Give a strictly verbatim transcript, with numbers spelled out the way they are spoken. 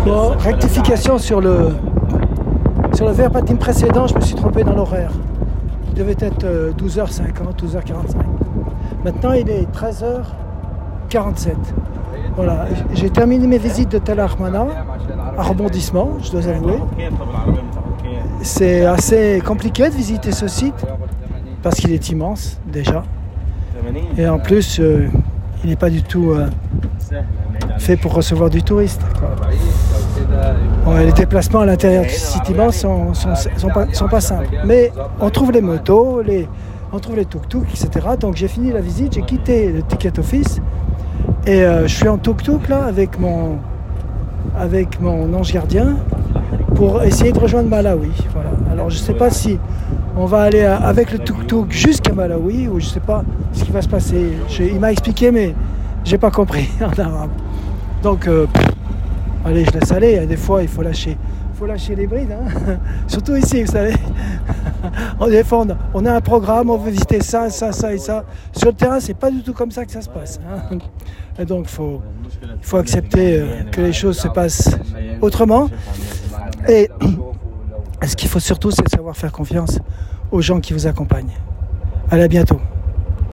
Bon, rectification sur le sur le verbatim précédent, je me suis trompé dans l'horaire. Il devait être euh, douze heures cinquante, douze heures quarante-cinq. Maintenant, il est treize heures quarante-sept. Voilà, j'ai terminé mes visites de Tel Armana, un rebondissement, je dois avouer. C'est assez compliqué de visiter ce site parce qu'il est immense déjà. Et en plus, euh, il n'est pas du tout euh, fait pour recevoir du touriste, quoi. Bon, les déplacements à l'intérieur du site immense sont, sont, sont, pas, sont pas simples. Mais on trouve les motos, les, on trouve les tuk-tuk, et cetera. Donc j'ai fini la visite, j'ai quitté le ticket office et euh, je suis en tuk-tuk là avec mon, avec mon ange gardien pour essayer de rejoindre Malawi. Voilà. Alors je ne sais pas si on va aller à, avec le tuk-tuk jusqu'à Malawi ou je ne sais pas ce qui va se passer. Je, il m'a expliqué mais j'ai pas compris en arabe. Donc euh, pff, allez, je laisse aller. Des fois il faut lâcher, faut lâcher les brides, hein. Surtout ici, vous savez. On défend, on a un programme, on veut visiter ça, ça, ça et ça. Sur le terrain, c'est pas du tout comme ça que ça se passe, hein. Et donc faut, il faut accepter euh, que les choses se passent autrement. Et ce qu'il faut surtout, c'est savoir faire confiance aux gens qui vous accompagnent. Allez, à bientôt.